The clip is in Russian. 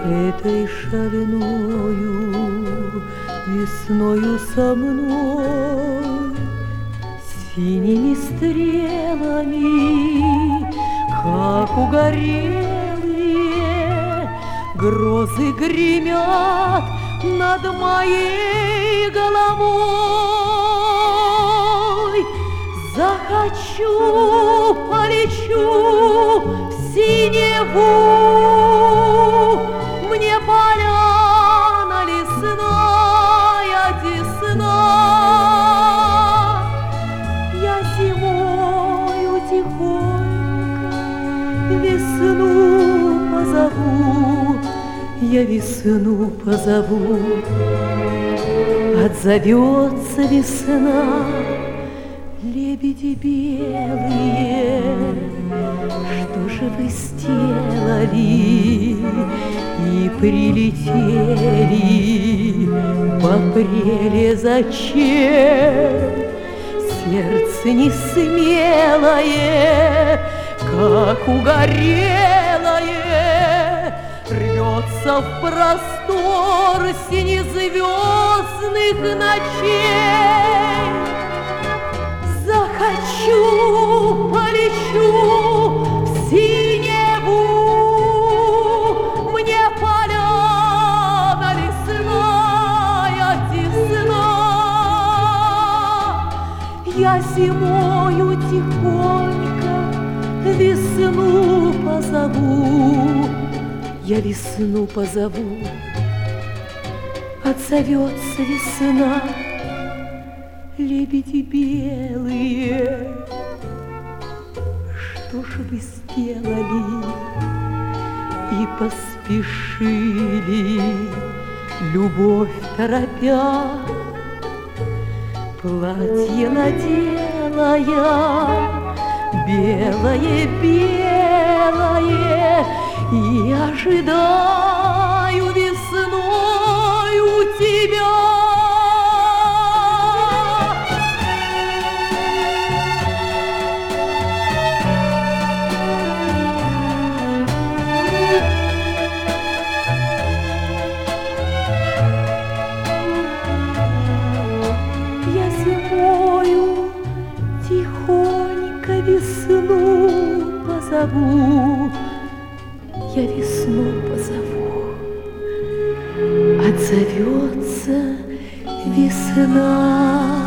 Этой шальною весною со мной синими стрелами, как угорелые, грозы гремят над моей головой. Захочу, полечу в синеву, мне поляна лесная тесна. Я зимою тихонько весну позову, я весну позову. Отзовется весна, лебеди белые, что же вы сделали и прилетели в апреле зачем? Сердце не смелое, как угорелое, рвется в простор синезвездных ночей. Захочу, полечу в синеву, мне поляна лесная тесна. Я зимою тихонько весну позову, я весну позову. Отзовется весна, лебеди белые, что ж вы сделали и поспешили, любовь торопя? Платье надела я, белое-белое, и ожидаю весной у тебя. Тихонько весну позову, я весну позову. Отзовется весна.